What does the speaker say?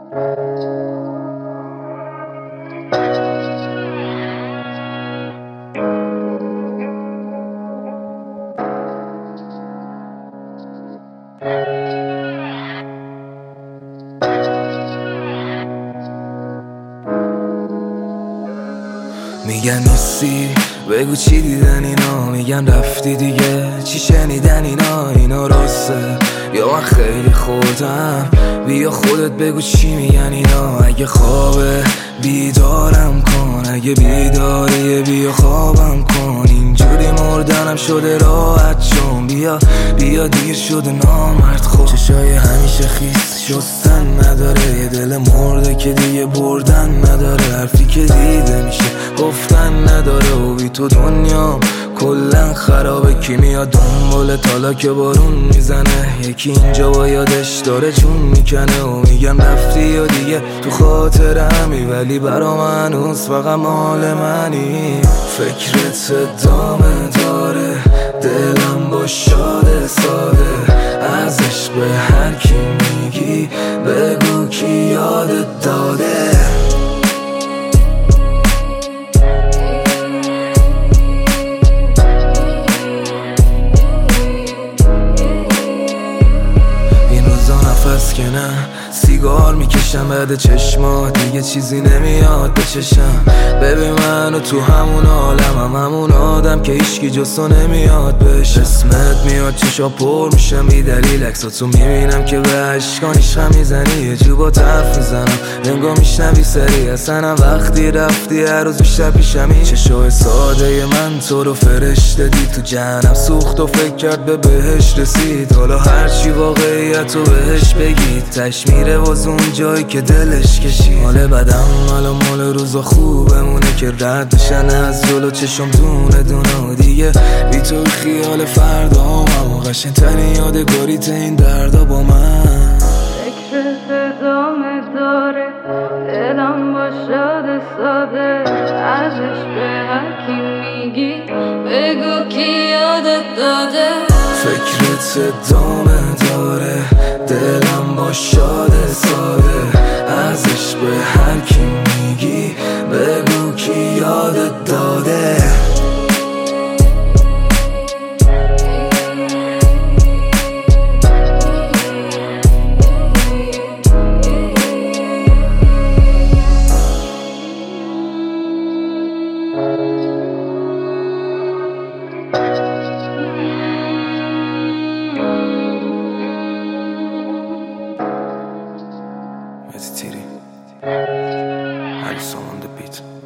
میگن نیستی بگو چی دیدن اینا، میگن رفتی دیگه چی شنیدن اینا راسته یا من خیلی خودم؟ بیا خودت بگو چی میگن اینا. اگه خوابه بیدارم کن، اگه بیداریه بیا خوابم کن. اینجوری مردنم شده راحت چون بیا دیر شده نامرد. خب چشای همیشه خیس شستن نداره، یه دل مرده که دیگه بردن نداره. حرفی که دیده میشه گفتن نداره و بی تو دنیام کلن خرابه. کی میاد دنبال تالا که بارون میزنه، یکی اینجا با یادش داره جون میکنه. و میگم رفتی یا دیگه تو خاطرمی، ولی برا من هنوز فقط مال منی. فکرت ادامه داره، دلم با شاده ساده. ازش به هر کی میگی بگو کی یادت داده. نفس که نه سیگار میکشم بعد چشمات، دیگه چیزی نمیاد به چشم. ببین منو تو همون عالمم، همون آدم که هیچکی جستو نمیاد بهش. اسمت میاد چشا پر میشم بی دلیل، عکساتو میبینم که به عشقان عشقم میزنی. یه جو با حرف میزنم انگار میشنوی سری، اصلا وقتی رفتی هر روز بیشتر پیشمی. چشای ساده من تو رو فرشته دید، تو جهنم سوخت و فکر کرد به بهش رسید. حالا هرچی واقعیتو بهش بگید تش میره واز اون جایی که دلش کشید. حال بدم مال روزا خوبمونه که رد بشن از جلو چشم دونه دونه. و دیگه بی تو خیال فردا هم قشنگ ترین یادگاریت این دردا با من. فکرت ادامه داره، دلم با شاده ساده. ازش به هر کی میگی بگو کی یادت داده. فکرت ادامه داره، دلم با شاده ساده. ازش به هر کی میگی بگو کی یادت داده. Meditiri, Alison on the beat.